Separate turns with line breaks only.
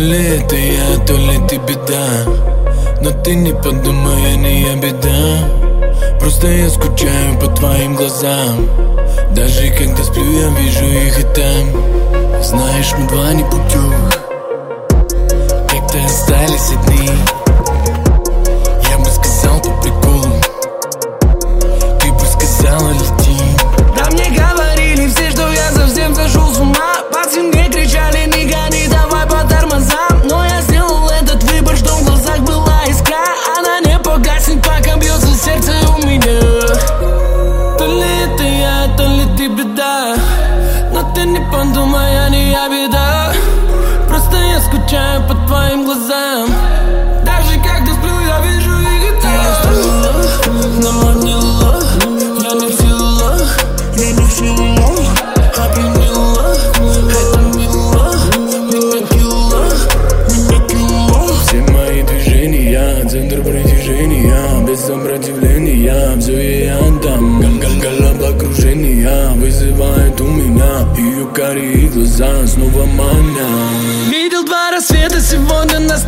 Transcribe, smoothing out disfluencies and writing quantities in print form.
ли это я, то ли ты беда. Но ты не подумай, я не я беда. Просто я скучаю по твоим глазам. Даже когда сплю, я вижу их и там. Знаешь, мы два непутевых, как-то остались одни. Я бы сказал по приколу, ты бы сказала лети.
Да мне говорили все, что я совсем сошел с ума. Пацаны мне кричали, не гони, давай по тормозам. Но я сделал этот выбор, что в глазах была искра. Она не погаснет, пока бьется сердце у меня. То ли это я, то ли ты беда. Но ты не подумай, я не я беда. Просто я скучаю по твоим глазам. Даже когда сплю, я вижу их и там. Я стала, наманила, я не в силах, я не в силах. Опьянила, это мило, меня кило.
Все мои движения, центр притяжения, без сопротивления, все я отдам. Головокружения вызывает у меня ее карие глаза снова маня.
Видел два рассвета сегодня на